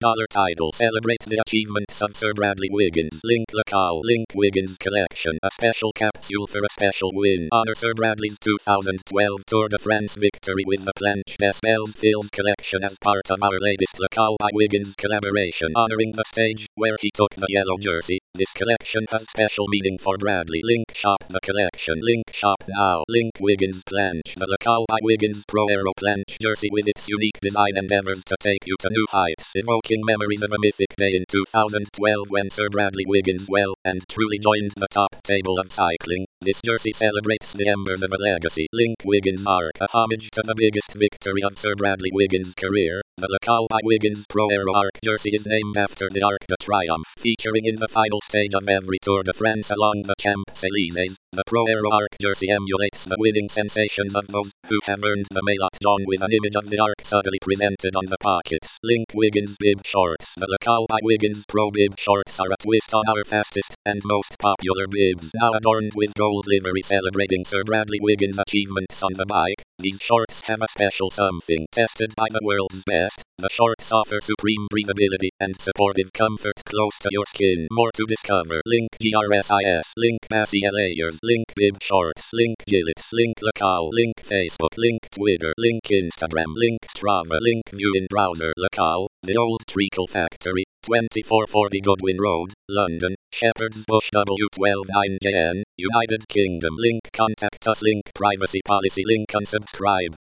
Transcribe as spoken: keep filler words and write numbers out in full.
Dollar title. Celebrate the achievements of Sir Bradley Wiggins. Link locale. Link Wiggins collection. A special capsule for a special win. Honor Sir Bradley's two thousand twelve Tour de France victory with the Planche des Belles Filles collection as part of our latest Locale by Wiggins collaboration honoring the stage where he took the yellow jersey. This collection has special meaning for Bradley. Link shop the collection. Link shop now. Link Wiggins Planche. The Locale by Wiggins Pro Aero Planche jersey with its unique design endeavors to take you to new heights, evoking memories of a mythic day in two thousand twelve when Sir Bradley Wiggins well and truly joined the top table of cycling. This jersey celebrates the embers of a legacy. Link Wiggins Arc, a homage to the biggest victory of Sir Bradley Wiggins' career. The Locale by Wiggins Pro Aero Arc jersey is named after the Arc de Triomphe, featuring in the final stage of every Tour de France along the Champs-Élysées. The Pro Aero Arc jersey emulates the winning sensations of those who have earned the Maillot Jaune with an image of the Arc subtly presented on the pockets. Link Wiggins Bib Shorts. The Locale by Wiggins Pro Bib Shorts are a twist on our fastest and most popular bibs, now adorned with gold livery celebrating Sir Bradley Wiggins' achievements on the bike. These shorts have a special something tested by the world's best. The shorts offer supreme breathability and supportive comfort close to your skin. More to discover. Link G R S I S. Link Massey Layers. Link Bib Shorts. Link Gillets. Link Locale. Link Facebook. Link Twitter. Link Instagram. Link Strava. Link View in Browser. Locale. The Old Treacle Factory. twenty-four forty Godwin Road, London, Shepherd's Bush W twelve nine J N, United Kingdom. Link Contact us. Link Privacy Policy. Link Unsubscribe.